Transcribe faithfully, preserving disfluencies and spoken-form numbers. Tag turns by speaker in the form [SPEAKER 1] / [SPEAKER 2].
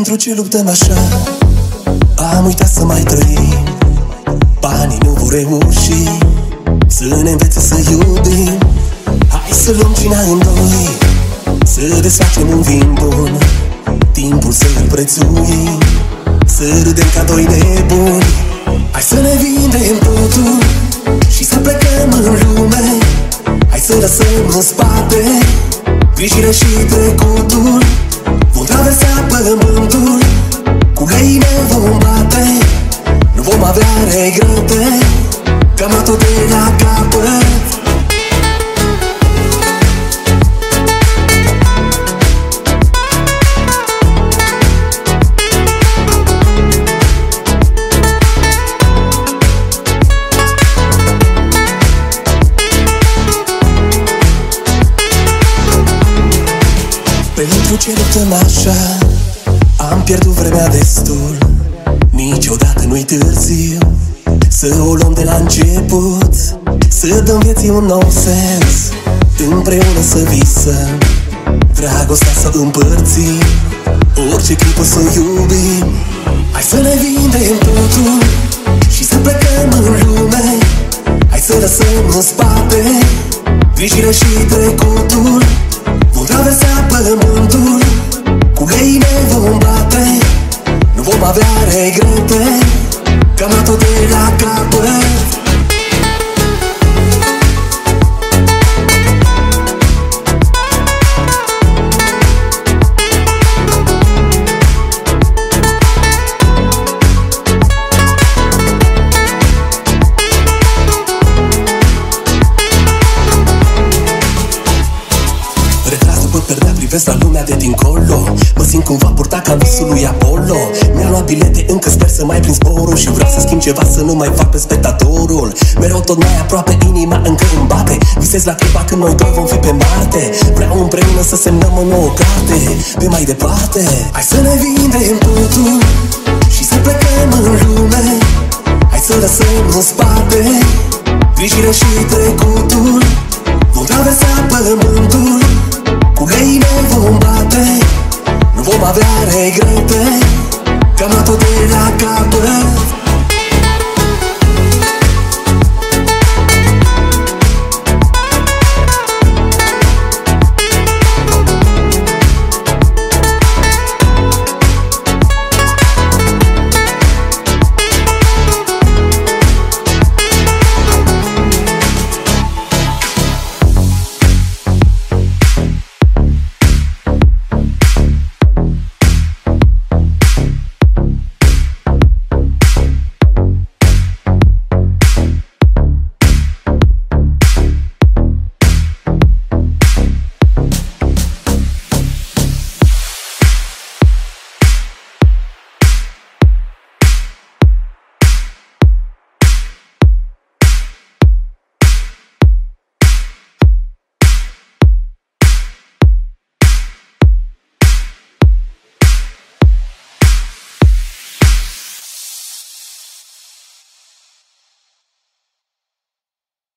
[SPEAKER 1] Pentru ce luptăm așa? Am uitat să mai trăim. Banii nu vor reuși să ne învețe să iubim. Hai să luăm cina în doi, să desfacem un vin bun, timpul să-l prețuim, să râdem ca doi nebuni. Hai să ne vindem totul și să plecăm în lume. Hai să lăsăm în spate grijile și trecutul. Vom traversa pământul, cu lei ne vom bate. Nu vom avea regrete, că am luat-o de la capăt. Pentru ce luptăm așa? Am pierdut vremea destul. Niciodată nu-i târziu să o luăm de la început, să dăm vieții un nou sens, împreună să visăm, dragostea să împărțim, orice clipă să o iubim. Hai să ne vindem totul și să plecăm în lume. Hai să lăsăm în spate grijile și trecutul. Vom traversa pământul, cu lei ne vom bate. Nu vom avea regrete, că am luat-o de la capăt. Privesc la lumea de dincolo, mă simt cumva purtat ca visul lui Apollo. Mi-a luat bilete, încă sper să mai prind zborul și vreau să schimb ceva, să nu mai fac pe spectatorul. Mereu tot mai aproape, inima încă îmi bate. Visez la clipa când noi doi vom fi pe Marte. Vreau împreună să semnăm o nouă carte, pe mai departe. Hai să ne vindem totul și să plecăm în lume. Hai să lăsăm în spate grijile și trecutul. Vom traversa pământul, cu lei ne vom bate. Nu vom avea regrete, că am luat-o de la capăt.